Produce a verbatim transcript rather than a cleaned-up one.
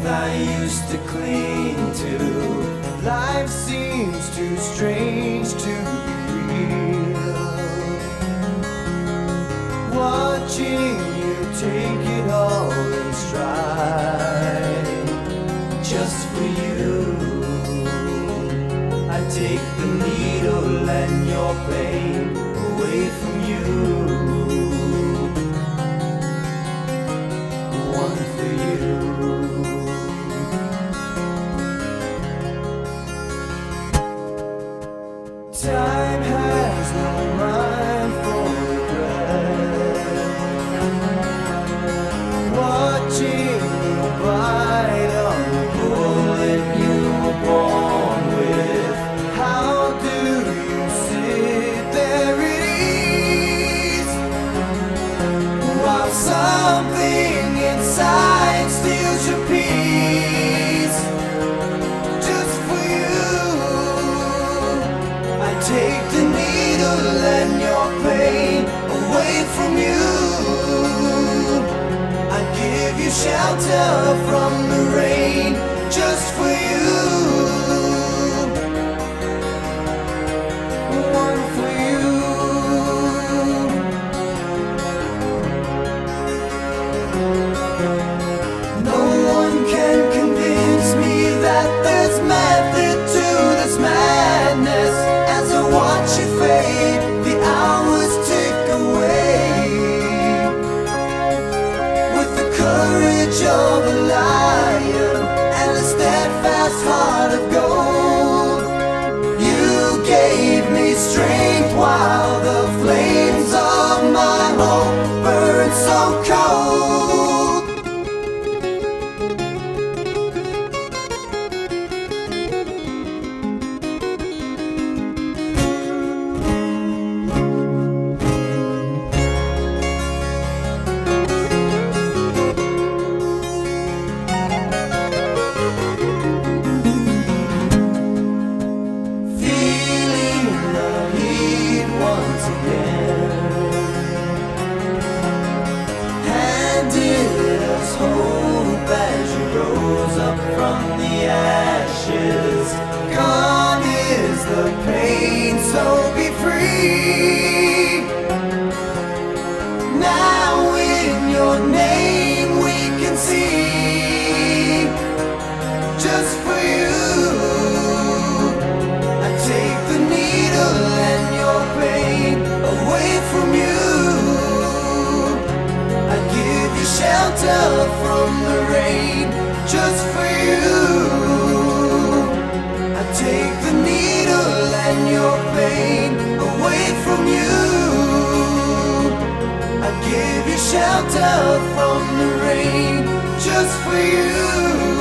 I used to cling to. Life seems too strange to be real. Watching you take it all in stride, just for you. I take the needle and your pain away from you. One for you. Time has no mind for regret. Watching you bite on the bullet you were born with. How do you sit there at ease while something inside steals your peace? Just for you, I take the needle and your pain away from you. I give you shelter from the rain, just for you. One for you. No one can convince me that there's method to this madness. As I watch you fade, the hours tick away. With the courage of a lion and a steadfast heart of gold, you gave me strength while the flames of my hope burn so cold. From the ashes, gone is the pain, so be free. Now in your name we can see. Just for you, I take the needle and your pain away from you. I give you shelter from the rain, just for you. I take the needle and your pain away from you. I give you shelter from the rain, just for you.